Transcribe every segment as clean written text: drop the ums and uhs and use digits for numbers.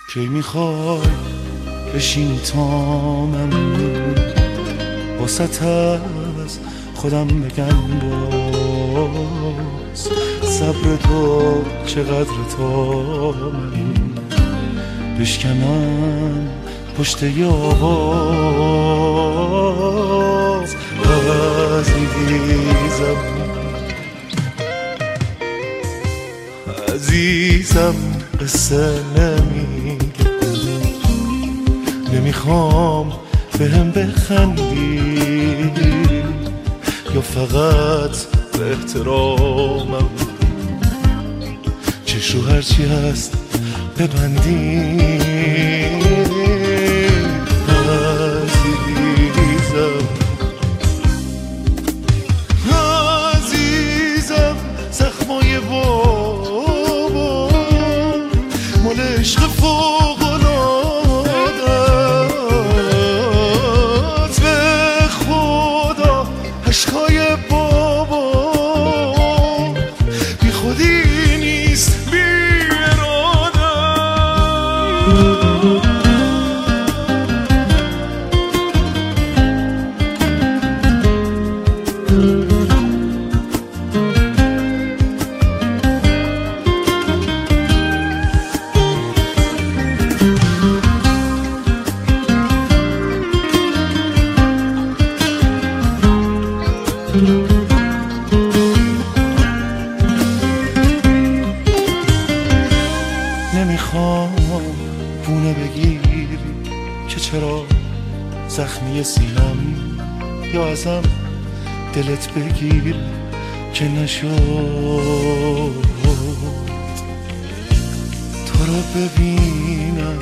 کی میخوای بشینی تا من واسط از خودم بگم باز صبر تو چقدر تا من بشکنم پشت یاز عزیزم قصه نمیگه نمیخوام بهم بخندی یا فقط به احترامم چش رو هرچی هست ببندی عزیزم زخمای بابا مال عشق فوق‌العاده‌ست به خدا عشقای بابا بی خودی نیست بی اراده نمیخوام بونه بگیری که چرا زخمی سینم یا ازم دلت بگیر که نشد تو رو ببینم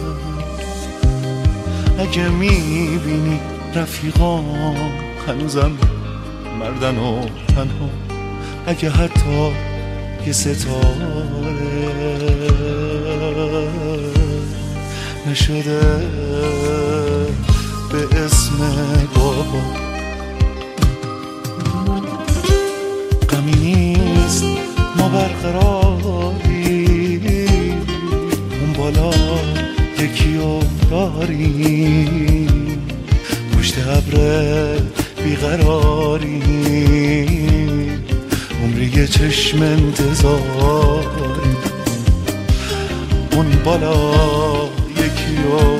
اگه میبینی رفیقام هنوزم مردن و تنها اگه حتی یه ستاره نشده به اسم بابا غمی نیست ما برقراری اون بالا یکی رو داریم پشت ابر بیقراری عمری یه چشم انتظاری اون بالا یکی رو